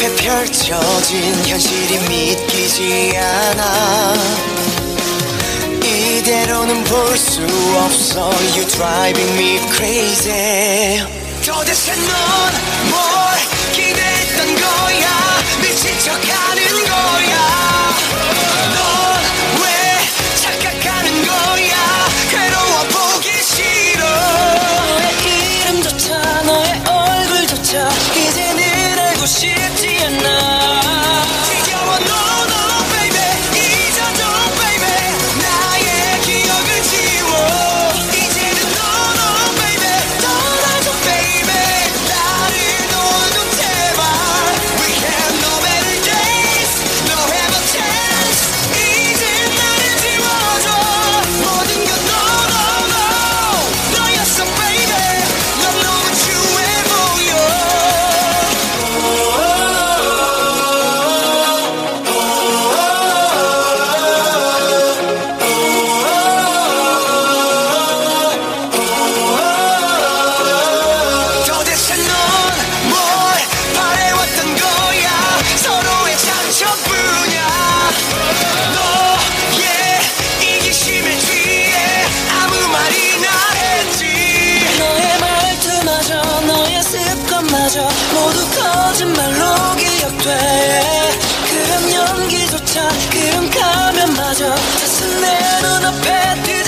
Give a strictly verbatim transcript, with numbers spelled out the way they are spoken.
눈앞에 펼쳐진 현실이 믿기지 않아. 이대로는 볼 수 없어. You driving me crazy. 도대체 넌 뭘 기대했던 거야? 미친 척하는 거야? 넌 왜 착각하는 거야? 괴로워 보기 싫어. 너의 이름조차 너의 얼굴조차 이제는 알고 싶지 않아. 지겨워 no no baby. 잊어줘 baby. 나의 기억을 지워. 이제는 no no baby. 떠나줘 baby. 나를 놓아줘 제발. We have no better days. No have a chance. 이제 나를 지워줘. 모든 건 no no no. 너였어 baby. 넌 너무 추해 보여. 도대체 넌 뭘 바래왔던 거야? 서로의 상처뿐이야. 너의 이기심에 취해 아무 말이나 했지. 너의 말투마저 너의 습관마저 모두 거짓말로 기억돼. 그런 연기조차 그런 가면마저 다시 내 눈앞에 들